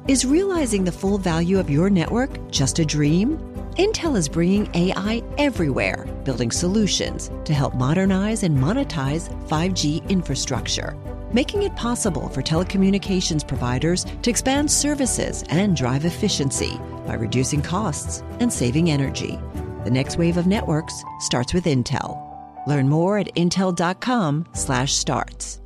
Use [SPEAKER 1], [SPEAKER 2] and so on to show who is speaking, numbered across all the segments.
[SPEAKER 1] Is realizing the full value of your network just a dream? Intel is bringing AI everywhere, building solutions to help modernize and monetize 5G infrastructure, making it possible for telecommunications providers to expand services and drive efficiency by reducing costs and saving energy. The next wave of networks starts with Intel. Learn more at intel.com/starts.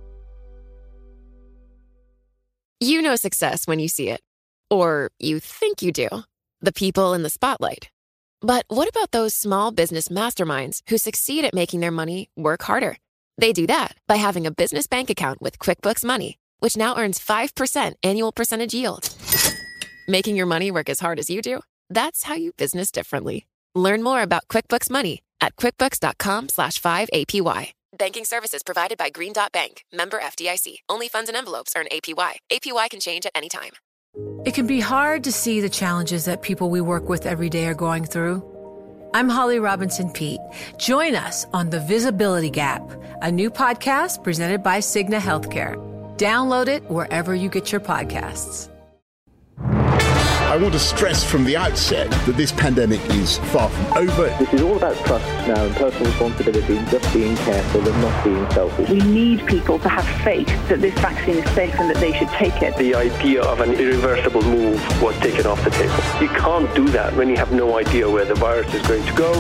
[SPEAKER 2] You know success when you see it. Or you think you do. The people in the spotlight. But what about those small business masterminds who succeed at making their money work harder? They do that by having a business bank account with QuickBooks Money, which now earns 5% annual percentage yield. Making your money work as hard as you do? That's how you business differently. Learn more about QuickBooks Money at quickbooks.com/5APY. Banking services provided by Green Dot Bank. Member FDIC. Only funds and envelopes earn APY. APY can change at any time.
[SPEAKER 3] It can be hard to see the challenges that people we work with every day are going through. I'm Holly Robinson Peete. Join us on The Visibility Gap, a new podcast presented by Cigna Healthcare. Download it wherever you get your podcasts.
[SPEAKER 4] I want to stress from the outset that this pandemic is far from over.
[SPEAKER 5] This is all about trust now and personal responsibility and just being careful and not being selfish.
[SPEAKER 6] We need people to have faith that this vaccine is safe and that they should take it.
[SPEAKER 7] The idea of an irreversible move was taken off the table. You can't do that when you have no idea where the virus is going to go.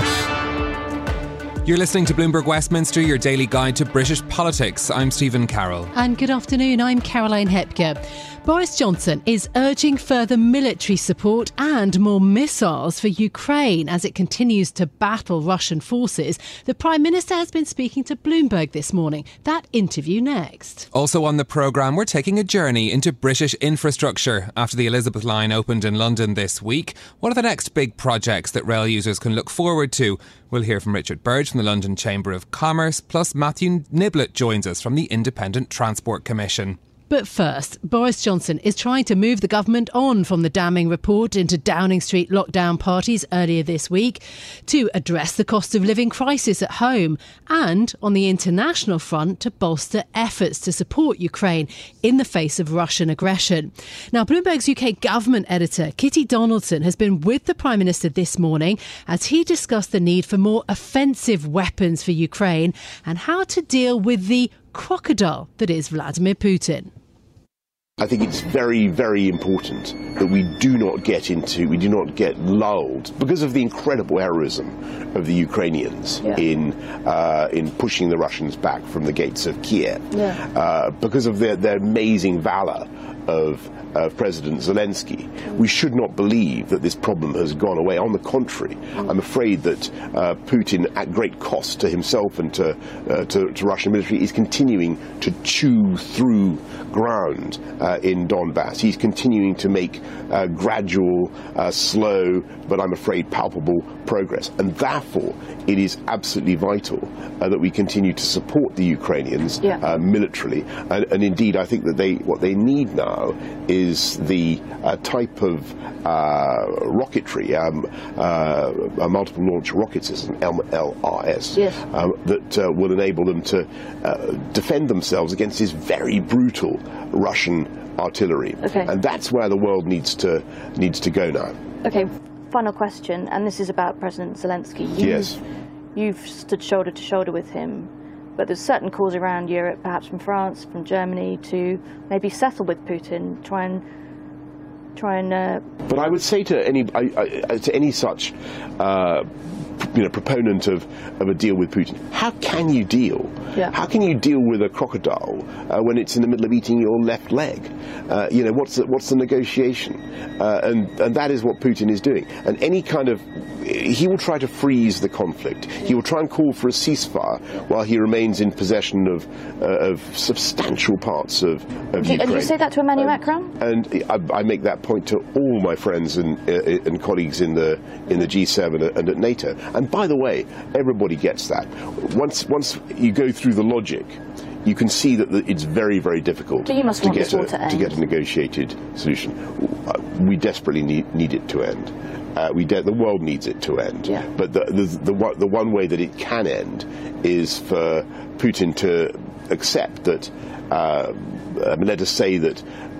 [SPEAKER 8] You're listening to Bloomberg Westminster, your daily guide to British politics. I'm Stephen Carroll.
[SPEAKER 9] And good afternoon, I'm Caroline Hepker. Boris Johnson is urging further military support and more missiles for Ukraine as it continues to battle Russian forces. The Prime Minister has been speaking to Bloomberg this morning. That interview next.
[SPEAKER 8] Also on the programme, we're taking a journey into British infrastructure after the Elizabeth Line opened in London this week. What are the next big projects that rail users can look forward to? We'll hear from Richard Burge from the London Chamber of Commerce, plus Matthew Niblett joins us from the Independent Transport Commission.
[SPEAKER 9] But first, Boris Johnson is trying to move the government on from the damning report into Downing Street lockdown parties earlier this week to address the cost of living crisis at home and, on the international front, to bolster efforts to support Ukraine in the face of Russian aggression. Now, Bloomberg's UK government editor, Kitty Donaldson, has been with the Prime Minister this morning as he discussed the need for more offensive weapons for Ukraine and how to deal with the crocodile that is Vladimir Putin.
[SPEAKER 4] I think it's very, very important that we do not get lulled because of the incredible heroism of the Ukrainians in pushing the Russians back from the gates of Kiev, because of their amazing valor of President Zelensky. We should not believe that this problem has gone away. On the contrary, I'm afraid that Putin, at great cost to himself and to Russian military, is continuing to chew through ground in Donbass. He's continuing to make gradual, slow, but I'm afraid palpable progress. And therefore, it is absolutely vital that we continue to support the Ukrainians militarily. And indeed, I think that what they need now is the type of rocketry, multiple launch rocket system, MLRS, that will enable them to defend themselves against this very brutal Russian artillery. And that's where the world needs to go now.
[SPEAKER 10] Okay, final question, and this is about President Zelensky. You've stood shoulder to shoulder with him, but there's certain calls around Europe, perhaps from France, from Germany, to maybe settle with Putin, try and.
[SPEAKER 4] But I would say to any such proponent of a deal with Putin, how can you deal? How can you deal with a crocodile when it's in the middle of eating your left leg? What's the negotiation? And that is what Putin is doing. And he will try to freeze the conflict. He will try and call for a ceasefire while he remains in possession of substantial parts of Ukraine.
[SPEAKER 10] And you say that to Emmanuel Macron?
[SPEAKER 4] And I make that point to all my friends and colleagues in the G7 and at NATO. And by the way, everybody gets that. Once you go through the logic, you can see that it's very, very difficult to get a negotiated solution. We desperately need it to end. The world needs it to end. But the one way that it can end is for Putin to accept that, let us say that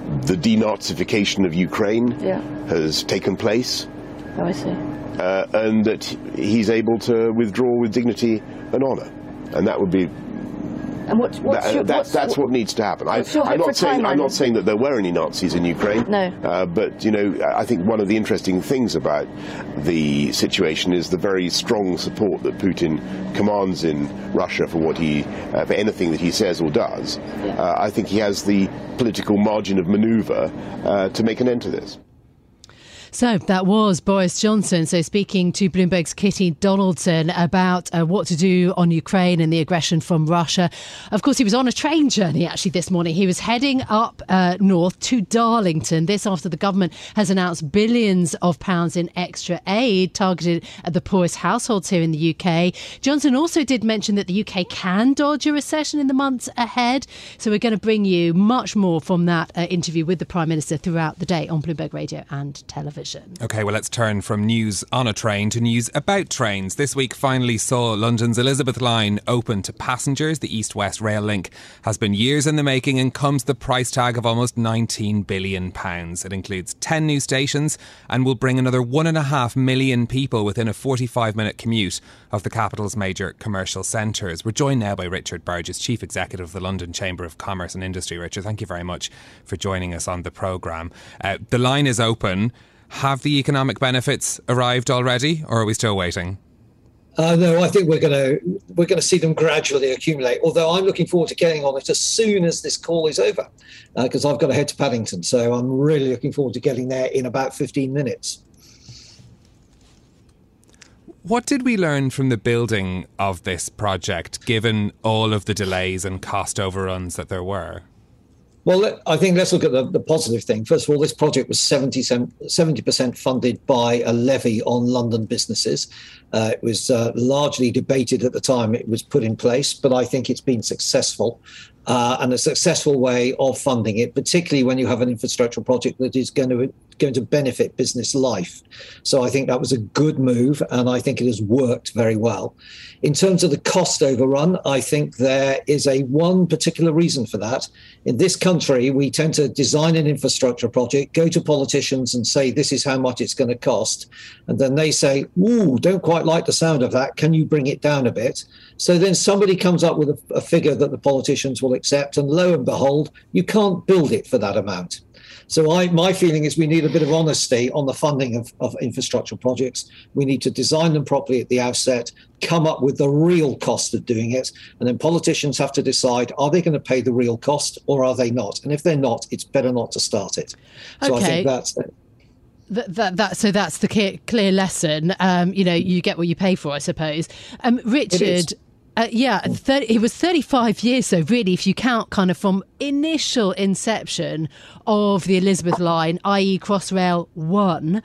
[SPEAKER 4] the denazification of Ukraine has taken place.
[SPEAKER 10] Oh, I see.
[SPEAKER 4] And that he's able to withdraw with dignity and honour. And that would be...
[SPEAKER 10] And
[SPEAKER 4] that's what needs to happen. I'm not saying that there were any Nazis in Ukraine.
[SPEAKER 10] No.
[SPEAKER 4] But, you know, I think one of the interesting things about the situation is the very strong support that Putin commands in Russia for what for anything that he says or does. I think he has the political margin of manoeuvre to make an end to this.
[SPEAKER 9] So that was Boris Johnson. So speaking to Bloomberg's Kitty Donaldson about what to do on Ukraine and the aggression from Russia. Of course, he was on a train journey actually this morning. He was heading up north to Darlington. This after the government has announced billions of pounds in extra aid targeted at the poorest households here in the UK. Johnson also did mention that the UK can dodge a recession in the months ahead. So we're going to bring you much more from that interview with the Prime Minister throughout the day on Bloomberg Radio and television.
[SPEAKER 8] OK, well, let's turn from news on a train to news about trains. This week finally saw London's Elizabeth line open to passengers. The East-West Rail Link has been years in the making and comes the price tag of almost £19 billion. It includes 10 new stations and will bring another 1.5 million people within a 45-minute commute of the capital's major commercial centres. We're joined now by Richard Burgess, Chief Executive of the London Chamber of Commerce and Industry. Richard, thank you very much for joining us on the programme. The line is open. Have the economic benefits arrived already, or are we still waiting?
[SPEAKER 11] No, I think we're going to see them gradually accumulate. Although I'm looking forward to getting on it as soon as this call is over, because I've got to head to Paddington. So I'm really looking forward to getting there in about 15 minutes.
[SPEAKER 8] What did we learn from the building of this project, given all of the delays and cost overruns that there were?
[SPEAKER 11] Well, I think let's look at the positive thing. First of all, this project was 70% funded by a levy on London businesses. It was largely debated at the time it was put in place, but I think it's been successful. And a successful way of funding it, particularly when you have an infrastructure project that is going to benefit business life. So I think that was a good move, and I think it has worked very well. In terms of the cost overrun, I think there is one particular reason for that. In this country, we tend to design an infrastructure project, go to politicians and say, this is how much it's going to cost. And then they say, ooh, don't quite like the sound of that. Can you bring it down a bit? So then somebody comes up with a figure that the politicians will accept, and lo and behold, you can't build it for that amount. So my feeling is we need a bit of honesty on the funding of infrastructure projects. We need to design them properly at the outset, come up with the real cost of doing it, and then politicians have to decide, are they going to pay the real cost or are they not? And if they're not, it's better not to start it. So
[SPEAKER 9] okay.
[SPEAKER 11] I think that's it.
[SPEAKER 9] So that's the clear lesson. You get what you pay for, I suppose. Richard, it was 35 years, so really, if you count kind of from initial inception of the Elizabeth line, i.e. Crossrail 1.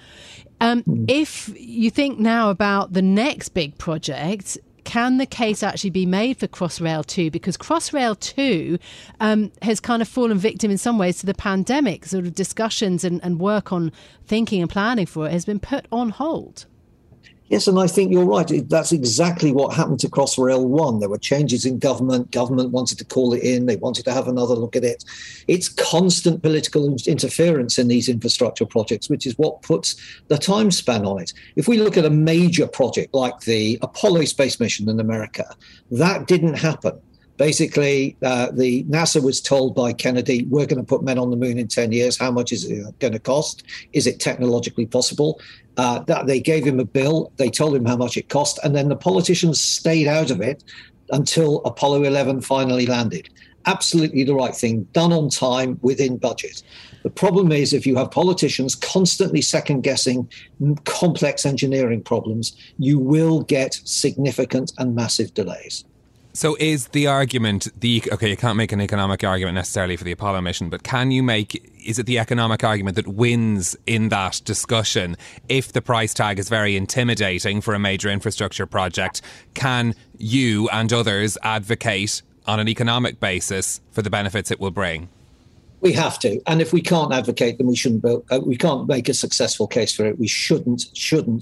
[SPEAKER 9] If you think now about the next big project, can the case actually be made for Crossrail 2? Because Crossrail 2 has kind of fallen victim in some ways to the pandemic. Sort of discussions and work on thinking and planning for it has been put on hold.
[SPEAKER 11] Yes, and I think you're right. That's exactly what happened to Crossrail 1. There were changes in government. Government wanted to call it in. They wanted to have another look at it. It's constant political interference in these infrastructure projects, which is what puts the time span on it. If we look at a major project like the Apollo space mission in America, that didn't happen. Basically, the NASA was told by Kennedy, we're going to put men on the moon in 10 years. How much is it going to cost? Is it technologically possible? That they gave him a bill. They told him how much it cost. And then the politicians stayed out of it until Apollo 11 finally landed. Absolutely the right thing, done on time, within budget. The problem is if you have politicians constantly second-guessing complex engineering problems, you will get significant and massive delays.
[SPEAKER 8] So is the argument, you can't make an economic argument necessarily for the Apollo mission, but is it the economic argument that wins in that discussion? If the price tag is very intimidating for a major infrastructure project, can you and others advocate on an economic basis for the benefits it will bring?
[SPEAKER 11] We have to. And if we can't advocate them, we can't make a successful case for it. We shouldn't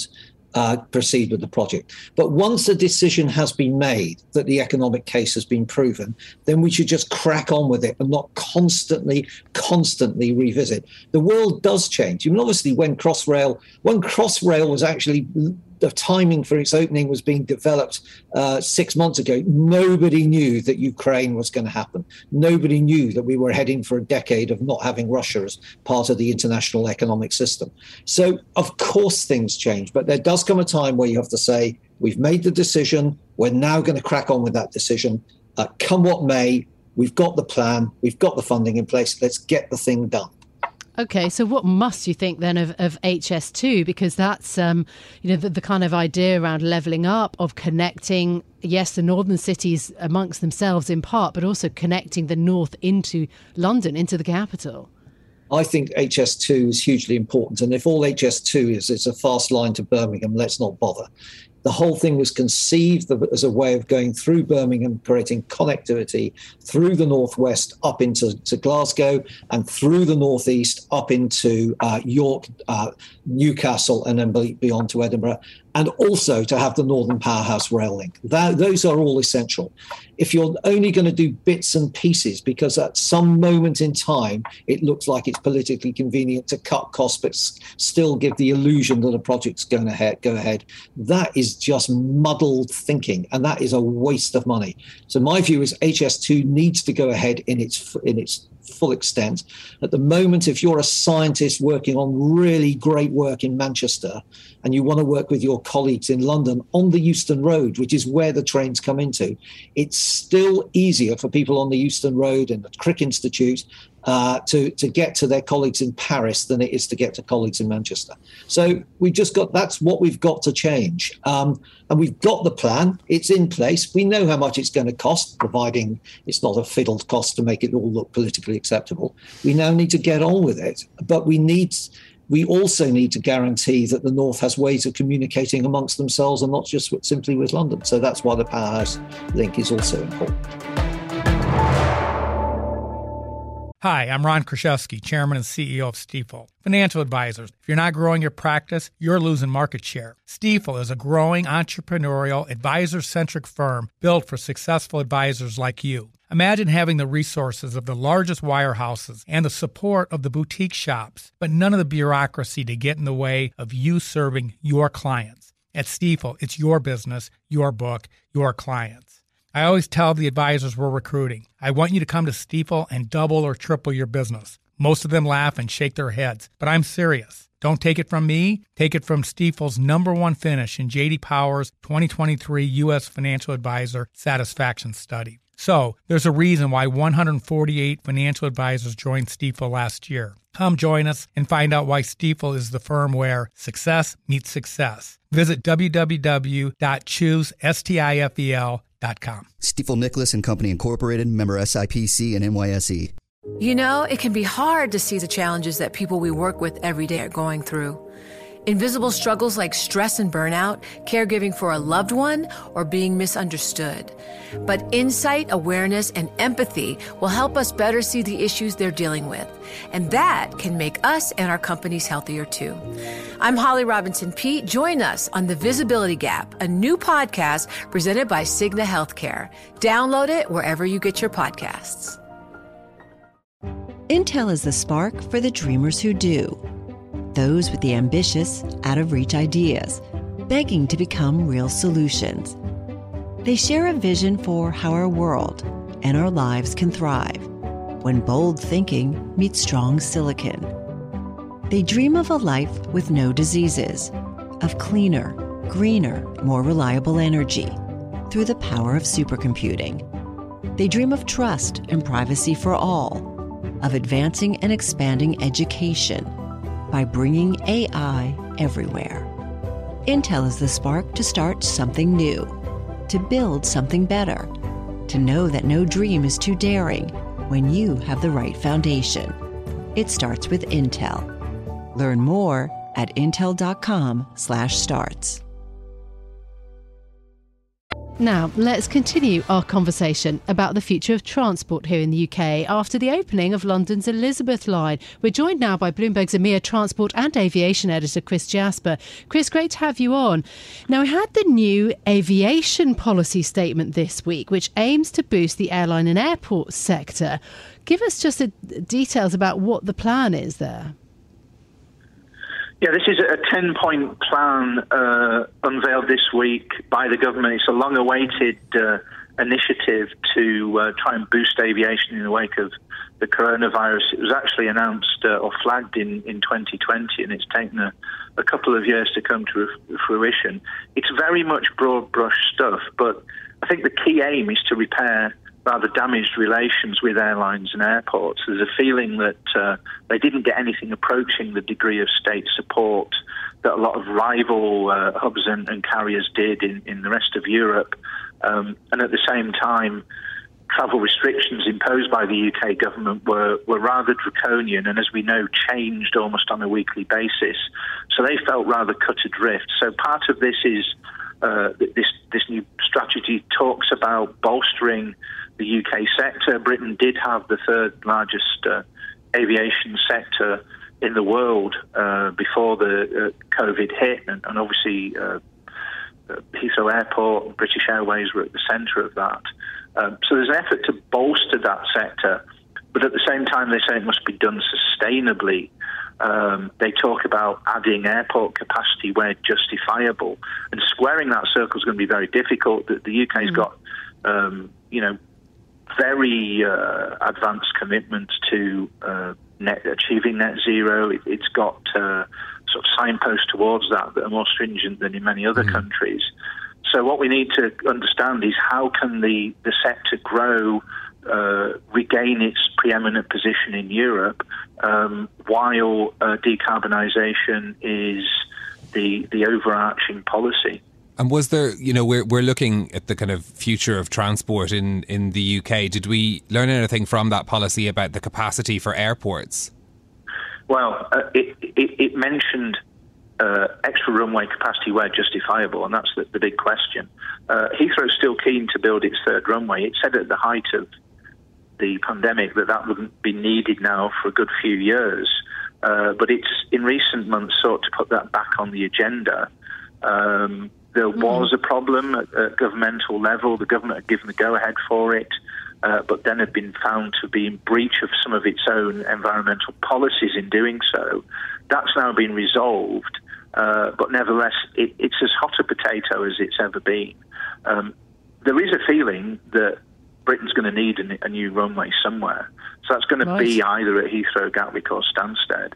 [SPEAKER 11] proceed with the project. But once a decision has been made that the economic case has been proven, then we should just crack on with it and not constantly revisit. The world does change. I mean, obviously, when Crossrail was actually, the timing for its opening was being developed 6 months ago, nobody knew that Ukraine was going to happen. Nobody knew that we were heading for a decade of not having Russia as part of the international economic system. So, of course, things change. But there does come a time where you have to say, we've made the decision. We're now going to crack on with that decision. Come what may, we've got the plan. We've got the funding in place. Let's get the thing done.
[SPEAKER 9] Okay, so what must you think then of HS2? Because that's, the kind of idea around levelling up, of connecting, yes, the northern cities amongst themselves in part, but also connecting the north into London, into the capital.
[SPEAKER 11] I think HS2 is hugely important. And if all HS2 is a fast line to Birmingham, let's not bother. The whole thing was conceived as a way of going through Birmingham, creating connectivity through the northwest up into Glasgow and through the northeast up into York, Newcastle, and then beyond to Edinburgh, and also to have the Northern Powerhouse rail link. Those are all essential. If you're only going to do bits and pieces because at some moment in time it looks like it's politically convenient to cut costs but still give the illusion that a project's going to go ahead, that is just muddled thinking, and that is a waste of money. So my view is HS2 needs to go ahead in its full extent. At the moment, if you're a scientist working on really great work in Manchester and you want to work with your colleagues in London on the Euston Road, which is where the trains come into, it's still easier for people on the Euston Road and the Crick Institute to get to their colleagues in Paris than it is to get to colleagues in Manchester. So that's what we've got to change. And we've got the plan. It's in place. We know how much it's going to cost, providing it's not a fiddled cost to make it all look politically acceptable. We now need to get on with it. But we also need to guarantee that the North has ways of communicating amongst themselves and not just simply with London. So that's why the Powerhouse link is also important.
[SPEAKER 12] Hi, I'm Ron Kraszewski, Chairman and CEO of Stifel. Financial advisors, if you're not growing your practice, you're losing market share. Stifel is a growing, entrepreneurial, advisor-centric firm built for successful advisors like you. Imagine having the resources of the largest wirehouses and the support of the boutique shops, but none of the bureaucracy to get in the way of you serving your clients. At Stifel, it's your business, your book, your clients. I always tell the advisors we're recruiting, I want you to come to Stifel and double or triple your business. Most of them laugh and shake their heads, but I'm serious. Don't take it from me. Take it from Stifel's #1 finish in J.D. Power's 2023 U.S. Financial Advisor Satisfaction Study. So there's a reason why 148 financial advisors joined Stifel last year. Come join us and find out why Stifel is the firm where success meets success. Visit www.choosestifel.com.
[SPEAKER 13] Stifel Nicholas and Company Incorporated, member SIPC and NYSE.
[SPEAKER 3] You know, it can be hard to see the challenges that people we work with every day are going through. Invisible struggles like stress and burnout, caregiving for a loved one, or being misunderstood. But insight, awareness, and empathy will help us better see the issues they're dealing with. And that can make us and our companies healthier too. I'm Holly Robinson Peete. Join us on The Visibility Gap, a new podcast presented by Cigna Healthcare. Download it wherever you get your podcasts.
[SPEAKER 1] Intel is the spark for the dreamers who do. Those with the ambitious, out-of-reach ideas, begging to become real solutions. They share a vision for how our world and our lives can thrive when bold thinking meets strong silicon. They dream of a life with no diseases, of cleaner, greener, more reliable energy through the power of supercomputing. They dream of trust and privacy for all, of advancing and expanding education by bringing AI everywhere. Intel is the spark to start something new, to build something better, to know that no dream is too daring when you have the right foundation. It starts with Intel. Learn more at intel.com/starts.
[SPEAKER 9] Now, let's continue our conversation about the future of transport here in the UK after the opening of London's Elizabeth line. We're joined now by Bloomberg's EMEA Transport and Aviation editor, Chris Jasper. Chris, great to have you on. Now, we had the new aviation policy statement this week, which aims to boost the airline and airport sector. Give us just details about what the plan is there.
[SPEAKER 14] Yeah, this is a 10-point plan unveiled this week by the government. It's a long-awaited initiative to try and boost aviation in the wake of the coronavirus. It was actually announced or flagged in 2020, and it's taken a couple of years to come to fruition. It's very much broad-brush stuff, but I think the key aim is to repair rather damaged relations with airlines and airports. There's a feeling that they didn't get anything approaching the degree of state support that a lot of rival hubs and carriers did in the rest of Europe. And at the same time, travel restrictions imposed by the UK government were rather draconian and, as we know, changed almost on a weekly basis. So they felt rather cut adrift. So part of this is this new strategy talks about bolstering the UK sector. Britain did have the third largest aviation sector in the world before the COVID hit, and obviously Heathrow Airport and British Airways were at the centre of that. So there's an effort to bolster that sector, but at the same time they say it must be done sustainably. They talk about adding airport capacity where justifiable, and squaring that circle is going to be very difficult. The UK's got, very advanced commitments to achieving net zero. It's got sort of signposts towards that are more stringent than in many other countries. So what we need to understand is how can the sector grow, regain its preeminent position in Europe, while decarbonisation is the overarching policy.
[SPEAKER 8] And was there, we're looking at the kind of future of transport in the UK. Did we learn anything from that policy about the capacity for airports?
[SPEAKER 14] Well, it mentioned extra runway capacity where justifiable, and that's the big question. Heathrow's still keen to build its third runway. It said at the height of the pandemic that wouldn't be needed now for a good few years, but it's in recent months sought to put that back on the agenda. There was a problem at governmental level. The government had given the go-ahead for it, but then had been found to be in breach of some of its own environmental policies in doing so. That's now been resolved, but nevertheless, it's as hot a potato as it's ever been. There is a feeling that Britain's going to need a new runway somewhere. So that's going to be either at Heathrow, Gatwick or Stansted.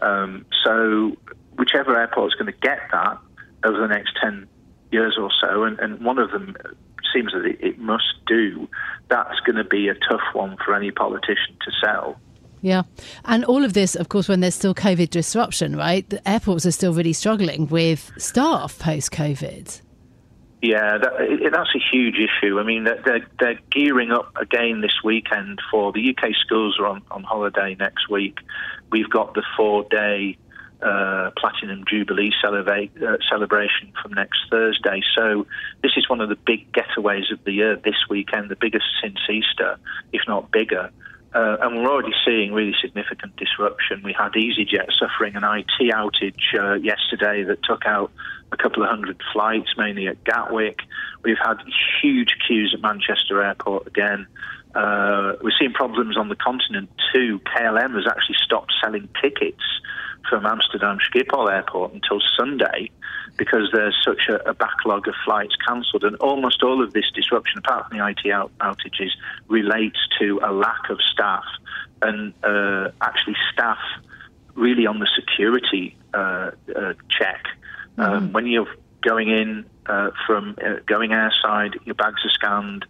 [SPEAKER 14] So whichever airport's going to get that over the next 10 years or so, and one of them seems that it must do, that's going to be a tough one for any politician to sell.
[SPEAKER 9] Yeah. And all of this, of course, when there's still COVID disruption, right? The airports are still really struggling with staff post-COVID.
[SPEAKER 14] Yeah, that's a huge issue. I mean, they're gearing up again this weekend for the UK schools are on holiday next week. We've got the 4-day Platinum Jubilee celebration from next Thursday. So this is one of the big getaways of the year this weekend, the biggest since Easter, if not bigger. And we're already seeing really significant disruption. We had EasyJet suffering an IT outage yesterday that took out a couple of hundred flights, mainly at Gatwick. We've had huge queues at Manchester Airport again. We're seeing problems on the continent too. KLM has actually stopped selling tickets from Amsterdam Schiphol Airport until Sunday because there's such a backlog of flights cancelled. And almost all of this disruption, apart from the IT outages, relates to a lack of staff, and actually staff really on the security check. When you're going in from going airside, your bags are scanned,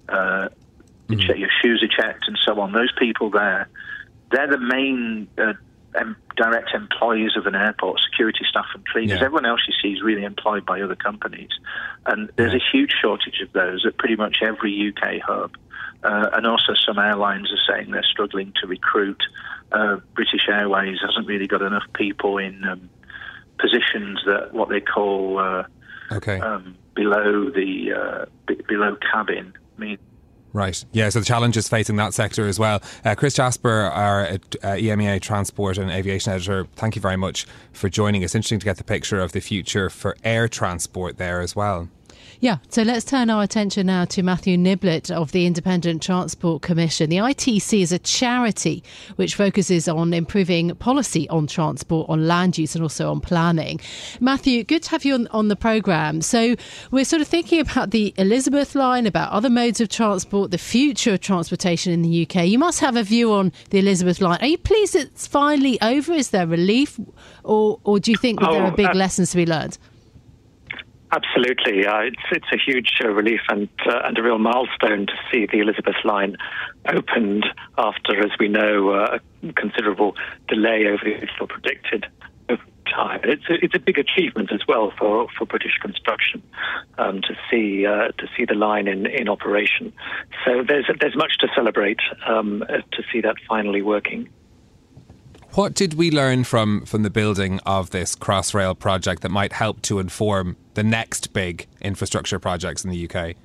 [SPEAKER 14] your shoes are checked and so on. Those people there, they're the main direct employees of an airport, security staff and cleaners. Yeah. Everyone else you see is really employed by other companies. And there's a huge shortage of those at pretty much every UK hub. And also some airlines are saying they're struggling to recruit. British Airways hasn't really got enough people in positions that what they call below the below cabin.
[SPEAKER 8] Right. Yeah, so the challenges facing that sector as well. Chris Jasper, our EMEA Transport and Aviation Editor, thank you very much for joining us. Interesting to get the picture of the future for air transport there as well.
[SPEAKER 9] Yeah, so let's turn our attention now to Matthew Niblett of the Independent Transport Commission. The ITC is a charity which focuses on improving policy on transport, on land use and also on planning. Matthew, good to have you on the programme. So we're sort of thinking about the Elizabeth line, about other modes of transport, the future of transportation in the UK. You must have a view on the Elizabeth line. Are you pleased it's finally over? Is there relief? Or do you think that there are big lessons to be learned?
[SPEAKER 15] Absolutely. It's a huge relief and a real milestone to see the Elizabeth line opened after, as we know, a considerable delay over the initial predicted time. It's a big achievement as well for British construction to see the line in operation. So there's much to celebrate to see that finally working.
[SPEAKER 8] What did we learn from the building of this Crossrail project that might help to inform the next big infrastructure projects in the UK?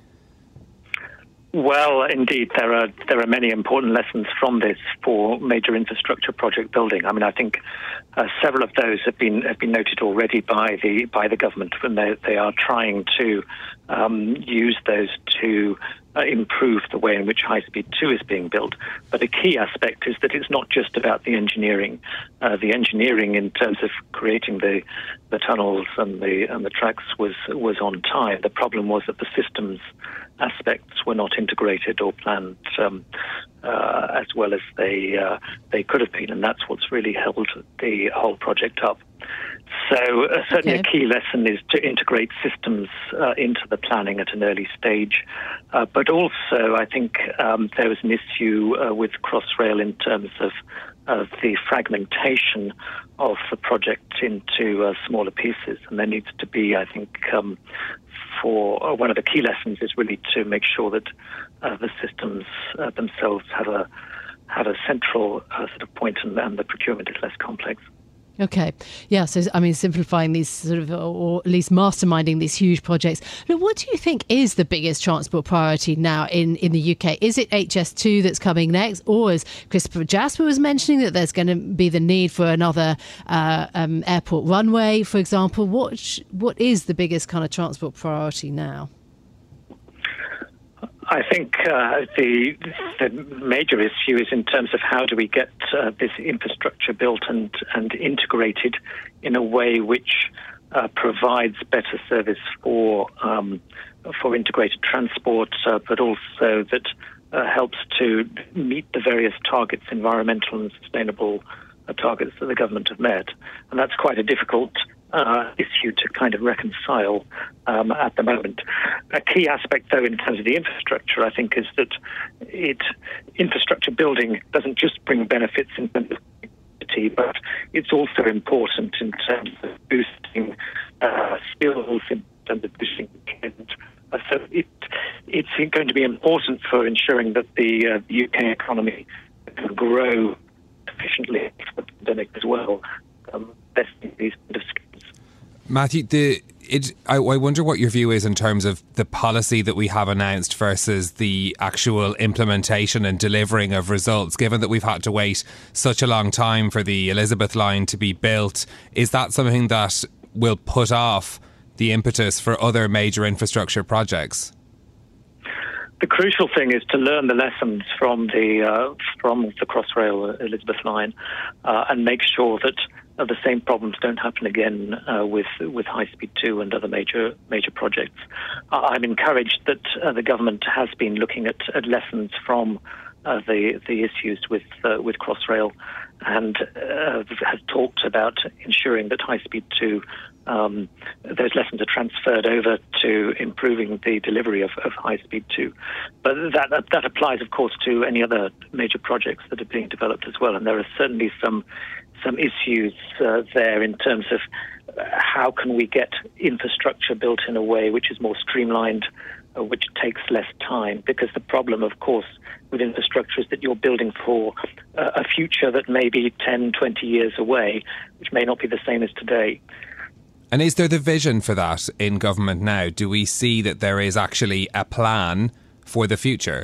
[SPEAKER 15] Well, indeed, there are many important lessons from this for major infrastructure project building. I mean, I think several of those have been noted already by the government when they are trying to use those to improve the way in which High Speed 2 is being built. But a key aspect is that it's not just about the engineering. The engineering in terms of creating the tunnels and the tracks was on time. The problem was that the systems aspects were not integrated or planned as well as they could have been, and that's what's really held the whole project up. So certainly a key lesson is to integrate systems into the planning at an early stage. But also, I think there was an issue with Crossrail in terms of the fragmentation of the project into smaller pieces. And there needs to be, I think, for one of the key lessons is really to make sure that the systems themselves have a central sort of point and the procurement is less complex.
[SPEAKER 9] Okay. Yeah, so, I mean, simplifying these sort of, or at least masterminding these huge projects. Now, what do you think is the biggest transport priority now in the UK? Is it HS2 that's coming next? Or, as Christopher Jasper was mentioning, that there's going to be the need for another airport runway, for example? What is the biggest kind of transport priority now?
[SPEAKER 15] I think the major issue is in terms of how do we get this infrastructure built and integrated in a way which provides better service for integrated transport, but also that helps to meet the various targets, environmental and sustainable targets that the government have met. And that's quite a difficult issue to kind of reconcile at the moment. A key aspect, though, in terms of the infrastructure, I think, is that infrastructure building doesn't just bring benefits in terms of connectivity, but it's also important in terms of boosting skills, in terms of boosting talent. So it's going to be important for ensuring that the UK economy can grow efficiently after the pandemic as well. Investing these kind of skills.
[SPEAKER 8] Matthew, I wonder what your view is in terms of the policy that we have announced versus the actual implementation and delivering of results, given that we've had to wait such a long time for the Elizabeth line to be built. Is that something that will put off the impetus for other major infrastructure projects?
[SPEAKER 15] The crucial thing is to learn the lessons from the Crossrail Elizabeth line and make sure that the same problems don't happen again with High Speed 2 and other major projects. I'm encouraged that the government has been looking at lessons from the issues with Crossrail and has talked about ensuring that High Speed 2 those lessons are transferred over to improving the delivery of High Speed 2. But that applies, of course, to any other major projects that are being developed as well. And there are certainly some issues there in terms of how can we get infrastructure built in a way which is more streamlined, which takes less time. Because the problem, of course, with infrastructure is that you're building for a future that may be 10, 20 years away, which may not be the same as today.
[SPEAKER 8] And is there the vision for that in government now? Do we see that there is actually a plan for the future?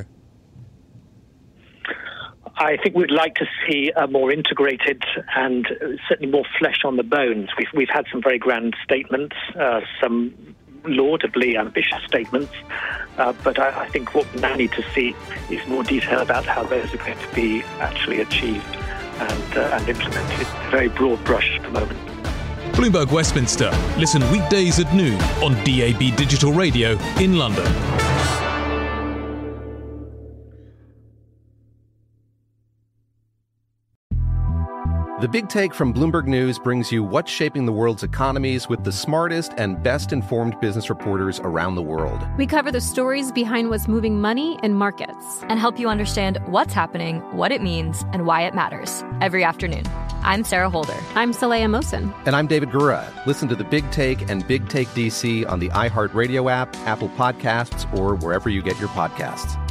[SPEAKER 15] I think we'd like to see a more integrated and certainly more flesh on the bones. We've had some very grand statements, some laudably ambitious statements, but I think what we now need to see is more detail about how those are going to be actually achieved and implemented. Very broad brush at the moment.
[SPEAKER 16] Bloomberg Westminster. Listen weekdays at noon on DAB Digital Radio in London.
[SPEAKER 17] The Big Take from Bloomberg News brings you what's shaping the world's economies with the smartest and best-informed business reporters around the world.
[SPEAKER 18] We cover the stories behind what's moving money in markets
[SPEAKER 19] and help you understand what's happening, what it means, and why it matters every afternoon. I'm Sarah Holder.
[SPEAKER 18] I'm Saleha Mohsin.
[SPEAKER 17] And I'm David Gura. Listen to The Big Take and Big Take DC on the iHeartRadio app, Apple Podcasts, or wherever you get your podcasts.